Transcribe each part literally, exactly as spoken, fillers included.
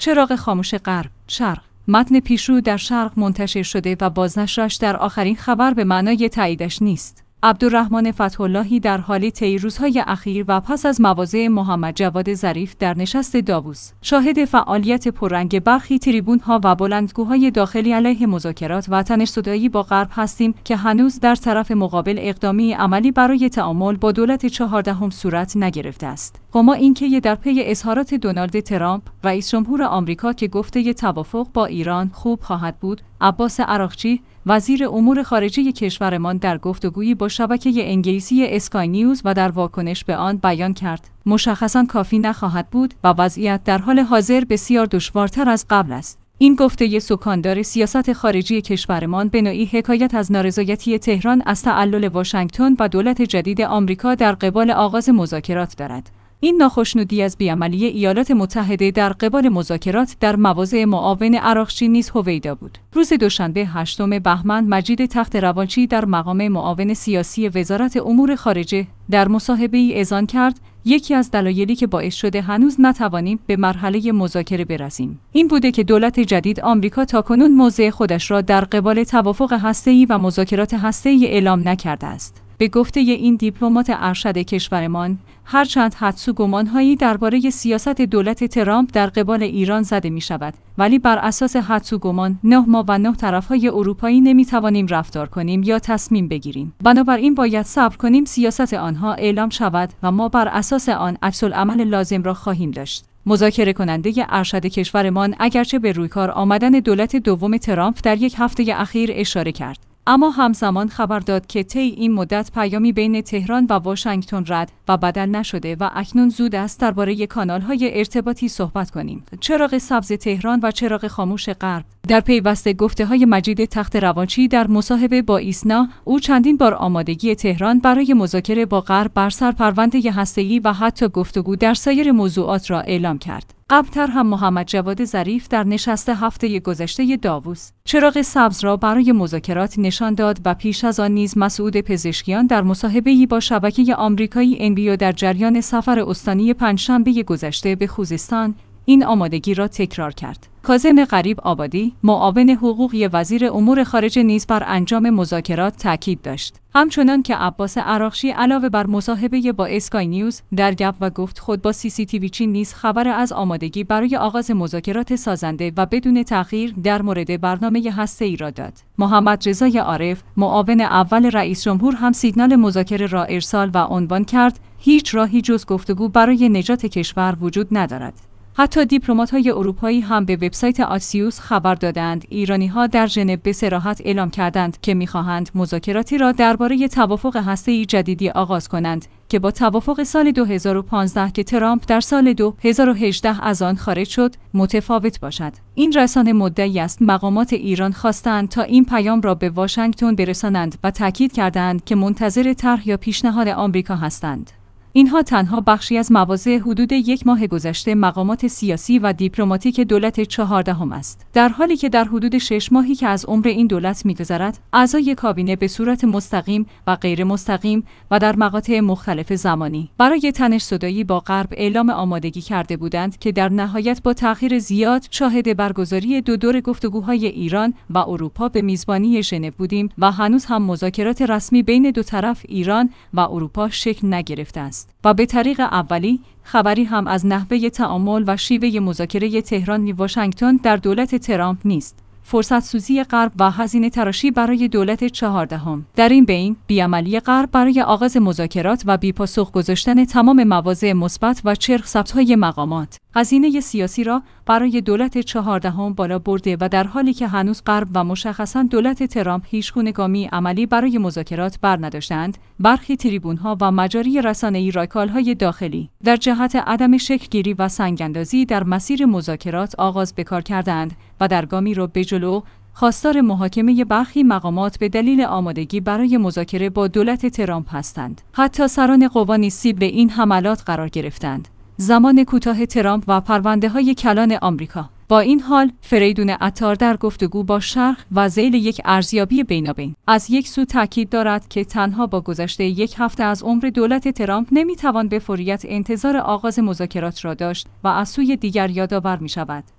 چراغ خاموش غرب، شرق. متن پیشرو در شرق منتشر شده و بازنشرش در آخرین خبر به معنای تاییدش نیست. عبدالرحمن فتح‌اللهی در حال طی روزهای اخیر و پس از مواضع محمد جواد ظریف در نشست داووس، شاهد فعالیت پررنگ برخی تریبون‌ها و بلندگوهای داخلی علیه مذاکرات و تنش‌زدایی با غرب هستیم که هنوز در طرف مقابل اقدامی عملی برای تعامل با دولت چهاردهم صورت نگرفته است. اما اینکه در پی اظهارات دونالد ترامپ، رئیس جمهور آمریکا که گفته توافق با ایران خوب خواهد بود، عباس عراقچی، وزیر امور خارجه کشورمان در گفتگویی با شبکه انگلیسی اسکای نیوز و در واکنش به آن بیان کرد، مشخصاً کافی نخواهد بود و وضعیت در حال حاضر بسیار دشوارتر از قبل است. این گفته سکاندار سیاست خارجی کشورمان به نوعی حکایت از نارضایتی تهران از تعلل واشنگتن و دولت جدید آمریکا در قبال آغاز مذاکرات دارد. این ناخشنودی از بیعملی ایالات متحده در قبال مذاکرات در مواضع معاون عراقچی نیز هویدا بود. روز دوشنبه هشتم بهمن مجید تخت‌روانچی در مقام معاون سیاسی وزارت امور خارجه در مصاحبه‌ای اذعان کرد یکی از دلایلی که باعث شده هنوز نتوانیم به مرحله مذاکره برسیم این بوده که دولت جدید آمریکا تاکنون موضع خودش را در قبال توافق هسته‌ای و مذاکرات هسته‌ای اعلام نکرده است. به گفته این دیپلمات ارشد کشورمان، هرچند حدس و گمان‌هایی درباره سیاست دولت ترامپ در قبال ایران زده می‌شود، ولی بر اساس حدس و گمان نه ما و نه طرف‌های اروپایی نمی‌توانیم رفتار کنیم یا تصمیم بگیریم. بنابراین باید صبر کنیم سیاست آنها اعلام شود و ما بر اساس آن عکس‌العمل لازم را خواهیم داشت. مذاکره کننده ارشد کشورمان اگرچه به رویکار آمدن دولت دوم ترامپ در یک هفته اخیر اشاره کرد، اما همزمان خبر داد که طی این مدت پیامی بین تهران و واشنگتن رد و بدل نشده و اکنون زود است درباره کانال‌های ارتباطی صحبت کنیم. چراغ سبز تهران و چراغ خاموش غرب. در پیوسته گفته‌های مجید تخت‌روانچی در مصاحبه با ایسنا، او چندین بار آمادگی تهران برای مذاکره با غرب بر سر پرونده هسته‌ای و حتی گفتگو در سایر موضوعات را اعلام کرد. قبلتر هم محمد جواد ظریف در نشست هفته گذشته داووس چراغ سبز را برای مذاکرات نشان داد و پیش از آن نیز مسعود پزشکیان در مصاحبه‌ای با شبکه آمریکایی ان بی او در جریان سفر استانی پنجشنبه گذشته به خوزستان این آمادگی را تکرار کرد. کاظم غریب آبادی، معاون حقوقی وزیر امور خارجه نیز بر انجام مذاکرات تاکید داشت. همچنان که عباس عراقچی علاوه بر مصاحبه با اسکای نیوز در گپ و گفت خود با سی سی تی وی چین نیز خبر از آمادگی برای آغاز مذاکرات سازنده و بدون تأخیر در مورد برنامه هسته‌ای را داد. محمد رضای عارف، معاون اول رئیس جمهور هم سیگنال مذاکره را ارسال و عنوان کرد هیچ راهی جز گفتگو برای نجات کشور وجود ندارد. حتی دیپلمات‌های اروپایی هم به وبسایت آکسیوس خبر دادند ایرانی‌ها در ژنو به صراحت اعلام کردند که می‌خواهند مذاکراتی را درباره توافق هسته‌ای جدیدی آغاز کنند که با توافق سال دو هزار و پانزده که ترامپ در سال دو هزار و هجده از آن خارج شد متفاوت باشد. این رسانه مدعی است مقامات ایران خواستند تا این پیام را به واشنگتن برسانند و تاکید کردند که منتظر طرح یا پیشنهاد آمریکا هستند. اینها تنها بخشی از مواضع حدود یک ماه گذشته مقامات سیاسی و دیپلماتیک دولت چهاردهم است. در حالی که در حدود شش ماهی که از عمر این دولت می‌گذرد، اعضای کابینه به صورت مستقیم و غیر مستقیم و در مقاطع مختلف زمانی برای تنش‌زدایی با غرب اعلام آمادگی کرده بودند که در نهایت با تأخیر زیاد شاهد برگزاری دو دور گفتگوهای ایران و اروپا به میزبانی ژنو بودیم و هنوز هم مذاکرات رسمی بین دو طرف ایران و اروپا شکل نگرفته است. و به طریق اولی خبری هم از نحوه تعامل و شیوه مذاکره تهران و واشنگتن در دولت ترامپ نیست. فرصت سوزی غرب و هزینه تراشی برای دولت چهاردهم. در این بین بیعملی غرب برای آغاز مذاکرات و بی‌پاسخ گذاشتن تمام مواضع مثبت و چرخ ثبت‌های مقامات هزینه سیاسی را برای دولت چهاردهم بالا برده و در حالی که هنوز غرب و مشخصاً دولت ترامپ هیچگونه گامی عملی برای مذاکرات برنداشتند، برخی تریبون‌ها و مجاری رسانه‌ای رایکال‌های داخلی در جهت عدم شکل‌گیری و سنگ‌اندازی در مسیر مذاکرات آغاز به کار کردند و در گامی رو به جلو خواستار محاکمه برخی مقامات به دلیل آمادگی برای مذاکره با دولت ترامپ هستند. حتی سران قوا نیز سیب این حملات قرار گرفتند. زمان کوتاه ترامپ و پرونده‌های کلان آمریکا. با این حال فریدون عطار در گفتگو با شرق و ذیل یک ارزیابی بینابین از یک سو تاکید دارد که تنها با گذشته یک هفته از عمر دولت ترامپ نمیتوان به فوریت انتظار آغاز مذاکرات را داشت و از سوی دیگر یادآور می‌شود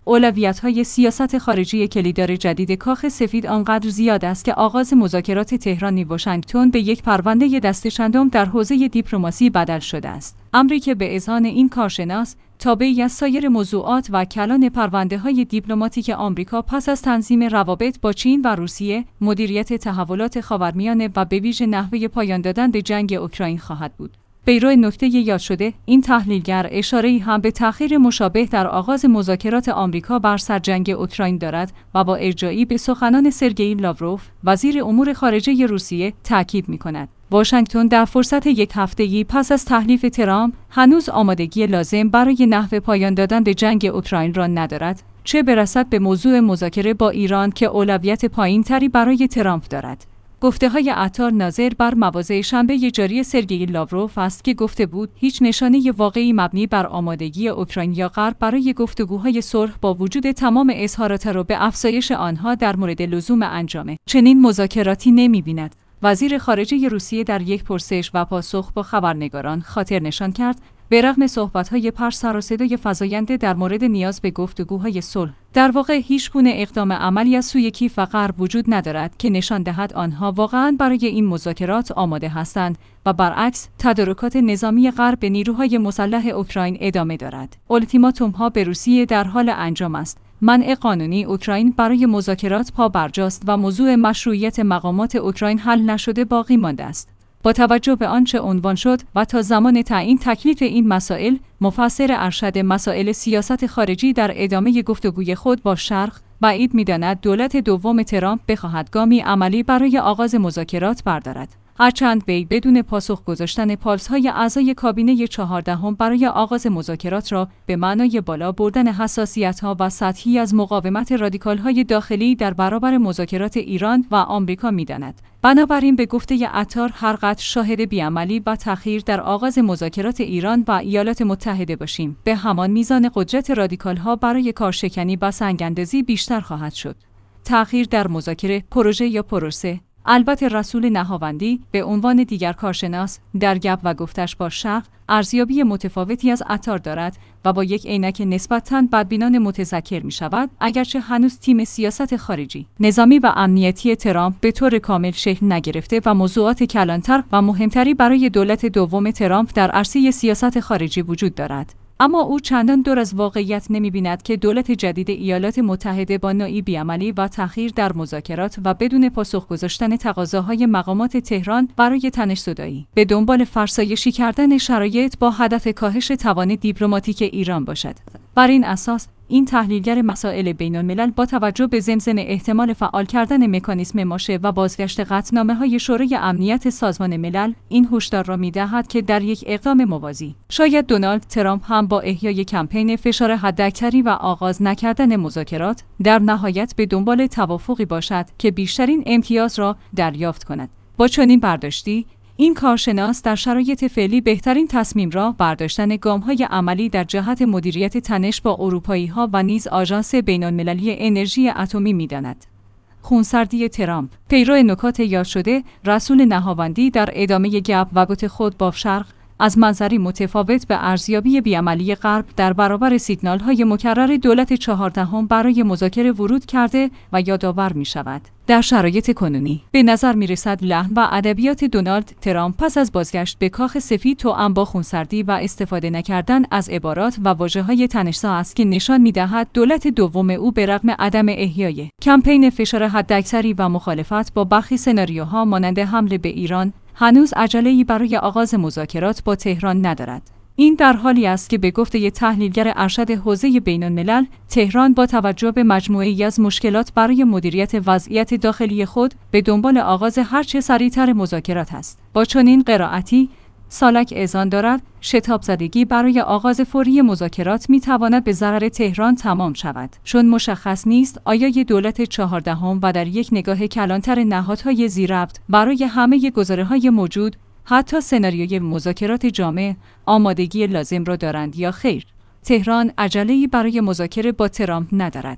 اولویت‌های سیاست خارجی کلیددار جدید کاخ سفید آنقدر زیاد است که آغاز مذاکرات تهران واشنگتن به یک پرونده دست چندم در حوزه دیپلماسی بدل شده است. امری که به اذعان این کارشناس تابعی از سایر موضوعات و کلان پرونده‌های دیپلماتیک آمریکا پس از تنظیم روابط با چین و روسیه، مدیریت تحولات خاورمیانه و به ویژه نحوه پایان دادن به جنگ اوکراین خواهد بود. پیرو نکته یاد شده، این تحلیلگر اشاره‌ای هم به تأخیر مشابه در آغاز مذاکرات آمریکا بر سر جنگ اوکراین دارد و با ارجاعی به سخنان سرگئی لاوروف، وزیر امور خارجه روسیه، تاکید می‌کند. واشنگتن در فرصت یک هفتگی پس از تحلیف ترامپ هنوز آمادگی لازم برای نحوه پایان دادن به جنگ اوکراین را ندارد، چه برسد به موضوع مذاکره با ایران که اولویت پایین‌تری برای ترامپ دارد. گفته‌های عطار ناظر بر مواضع شنبه جاری سرگئی لاوروف است که گفته بود هیچ نشانه واقعی مبنی بر آمادگی اوکراین یا غرب برای گفتگوهای صلح با وجود تمام اظهارات را به افزایش آنها در مورد لزوم انجام چنین مذاکراتی نمی‌بیند. وزیر خارجه روسیه در یک پرسش و پاسخ با خبرنگاران خاطر نشان کرد به رغم صحبت‌های پر سر و صدای فزاینده در مورد نیاز به گفتگوهای صلح، در واقع هیچگونه اقدام عملی از سوی کیف و غرب وجود ندارد که نشان دهد آنها واقعاً برای این مذاکرات آماده هستند و برعکس تدارکات نظامی غرب به نیروهای مسلح اوکراین ادامه دارد. اولتیماتوم‌ها به روسیه در حال انجام است. منع قانونی اوکراین برای مذاکرات پا برجاست و موضوع مشروعیت مقامات اوکراین حل نشده باقی مانده است. با توجه به آنچه عنوان شد و تا زمان تعیین تکلیف این مسائل، مفسر ارشد مسائل سیاست خارجی در ادامه گفتگوی خود با شرق بعید می‌داند دولت دوم ترامپ بخواهد گامی عملی برای آغاز مذاکرات بردارد. هرچند وی بدون پاسخ گذاشتن پالس‌های اعضای کابینه چهاردهم برای آغاز مذاکرات را به معنای بالا بردن حساسیت‌ها و سطحی از مقاومت رادیکال‌های داخلی در برابر مذاکرات ایران و آمریکا می‌داند. بنابراین به گفته عطار هر قدر شاهد بیعملی و تأخیر در آغاز مذاکرات ایران و ایالات متحده باشیم، به همان میزان قدرت رادیکال‌ها برای کارشکنی و سنگ‌اندازی بیشتر خواهد شد. تأخیر در مذاکره، پروژه یا پروسه. البته رسول نهاوندی به عنوان دیگر کارشناس در گپ و گفتش با شرق ارزیابی متفاوتی از عطار دارد و با یک عینک نسبتاً بدبینانه متذکر می شود، اگرچه هنوز تیم سیاست خارجی، نظامی و امنیتی ترامپ به طور کامل شکل نگرفته و موضوعات کلانتر و مهمتری برای دولت دوم ترامپ در عرصه سیاست خارجی وجود دارد. اما او چندان دور از واقعیت نمی‌بیند که دولت جدید ایالات متحده با نوعی بیعملی و تأخیر در مذاکرات و بدون پاسخ گذاشتن تقاضاهای مقامات تهران برای تنش‌زدایی به دنبال فرسایشی کردن شرایط با هدف کاهش توان دیپلماتیک ایران باشد. بر این اساس این تحلیلگر مسائل بین‌الملل با توجه به زمزمه احتمال فعال کردن مکانیسم ماشه و بازگشت قطعنامه‌های شورای امنیت سازمان ملل این هشدار را می‌دهد که در یک اقدام موازی شاید دونالد ترامپ هم با احیای کمپین فشار حداکثری و آغاز نکردن مذاکرات در نهایت به دنبال توافقی باشد که بیشترین امتیاز را دریافت کند. با چنین برداشتی این کارشناس در شرایط فعلی بهترین تصمیم را برداشتن گام‌های عملی در جهت مدیریت تنش با اروپایی‌ها و نیز آژانس بین‌المللی انرژی اتمی می‌داند. خونسردی ترامپ. پیرو نکات یاد شده، رسول نهاوندی در ادامه گپ و گفت خود با شرق از منظری متفاوت به ارزیابی بیعملی غرب در برابر سیگنال‌های مکرر دولت چهاردهم برای مذاکره ورود کرده و یادآور می‌شود. در شرایط کنونی به نظر می‌رسد لحن و ادبیات دونالد ترامپ پس از بازگشت به کاخ سفید توأم با خونسردی و استفاده نکردن از عبارات و واژه‌های تنش‌زا است که نشان می‌دهد دولت دوم او به رغم عدم احیای کمپین فشار حداکثری و مخالفت با برخی سناریوها مانند حمله به ایران هنوز عجله‌ای برای آغاز مذاکرات با تهران ندارد. این در حالی است که به گفته تحلیلگر ارشد حوزه بین‌الملل، تهران با توجه به مجموعه‌ای از مشکلات برای مدیریت وضعیت داخلی خود به دنبال آغاز هرچه سریعتر مذاکرات است. با چنین قرائتی، سالک اذعان دارد شتاب زدگی برای آغاز فوری مذاکرات می تواند به ضرر تهران تمام شود، چون مشخص نیست آیا دولت چهاردهم و در یک نگاه کلانتر نهادهای ذی‌ربط برای همه گزاره‌های موجود، حتی سناریوی مذاکرات جامع، آمادگی لازم را دارند یا خیر. تهران عجله‌ای برای مذاکره با ترامپ ندارد.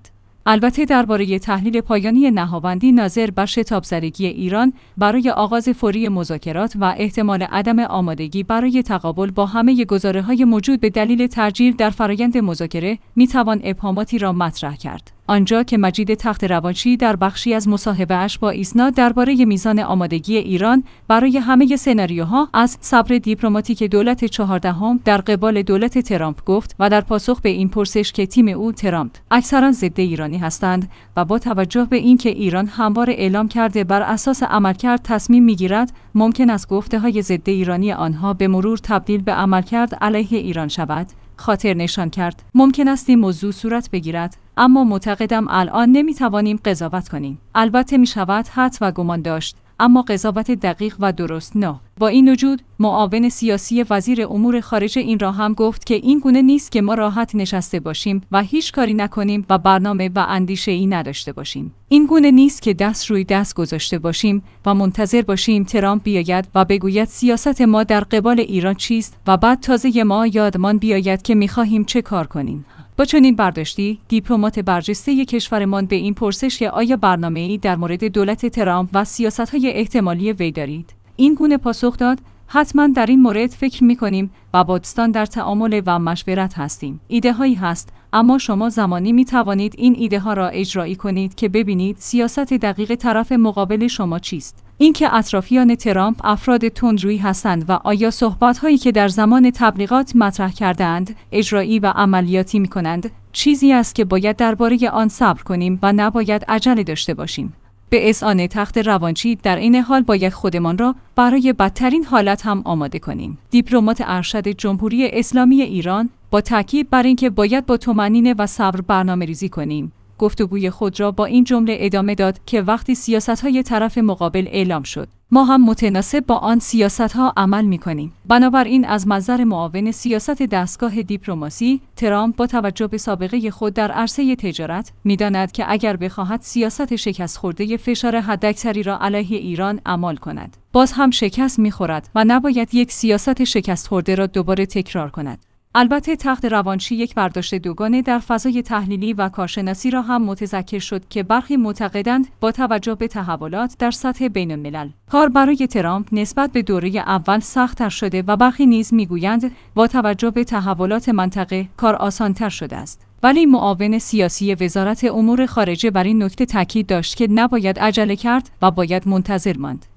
البته درباره تحلیل پایانی نهاوندی ناظر بر شتابزدگی ایران برای آغاز فوری مذاکرات و احتمال عدم آمادگی برای تقابل با همه گزاره‌های موجود به دلیل تأجیل در فرایند مذاکره میتوان ابهاماتی را مطرح کرد. آنجا که مجید تخت روانچی در بخشی از مصاحبه‌اش با ایسنا درباره میزان آمادگی ایران برای همه سناریوها از صبر دیپلماتیک دولت چهاردهم در قبال دولت ترامپ گفت و در پاسخ به این پرسش که تیم او ترامپ اکثرا ضد ایرانی هستند و با توجه به اینکه ایران همواره اعلام کرده بر اساس عملکرد تصمیم میگیرد، ممکن است گفته‌های ضد ایرانی آنها به مرور تبدیل به عملکرد علیه ایران شود. خاطر نشان کرد ممکن است این موضوع صورت بگیرد، اما معتقدم الان نمیتوانیم قضاوت کنیم. البته می شود حدس و گمان داشت، اما قضاوت دقیق و درست نه. با این وجود معاون سیاسی وزیر امور خارجه این را هم گفت که این گونه نیست که ما راحت نشسته باشیم و هیچ کاری نکنیم و برنامه و اندیشه‌ای نداشته باشیم. این گونه نیست که دست روی دست گذاشته باشیم و منتظر باشیم ترامپ بیاید و بگوید سیاست ما در قبال ایران چیست و بعد تازه ما یادمان بیاید که می‌خواهیم چه کار کنیم. با چنین برداشتی، دیپلمات برجسته کشورمان به این پرسش که آیا برنامه‌ای در مورد دولت ترامپ و سیاست‌های احتمالی وی دارید، این گونه پاسخ داد: حتما در این مورد فکر می‌کنیم و با دوستان در تعامل و مشورت هستیم. ایده هایی هست، اما شما زمانی می توانید این ایده ها را اجرایی کنید که ببینید سیاست دقیق طرف مقابل شما چیست. اینکه اطرافیان ترامپ افراد تندرویی هستند و آیا صحبت هایی که در زمان تبلیغات مطرح کردند اجرایی و عملیاتی می کنند، چیزی است که باید درباره آن صبر کنیم و نباید عجله داشته باشیم. به اذعان تخت روانچی در این حال باید خودمان را برای بدترین حالت هم آماده کنیم. دیپلمات ارشد جمهوری اسلامی ایران با تاکید بر اینکه باید با طمأنینه و صبر برنامه‌ریزی کنیم، گفتگوی خود را با این جمله ادامه داد که وقتی سیاست‌های طرف مقابل اعلام شد، ما هم متناسب با آن سیاست‌ها عمل می‌کنیم. بنابراین از منظر معاون سیاست دستگاه دیپلماسی، ترامپ با توجه به سابقه خود در عرصه تجارت می‌داند که اگر بخواهد سیاست شکست خورده فشار حداکثری را علیه ایران اعمال کند، باز هم شکست می‌خورد و نباید یک سیاست شکست خورده را دوباره تکرار کند. البته تخت روانچی یک برداشت دوگانه در فضای تحلیلی و کارشناسی را هم متذکر شد که برخی معتقدند با توجه به تحولات در سطح بین الملل، کار برای ترامپ نسبت به دوره اول سخت‌تر شده و برخی نیز میگویند با توجه به تحولات منطقه کار آسان‌تر شده است. ولی معاون سیاسی وزارت امور خارجه بر این نکته تاکید داشت که نباید عجله کرد و باید منتظر ماند.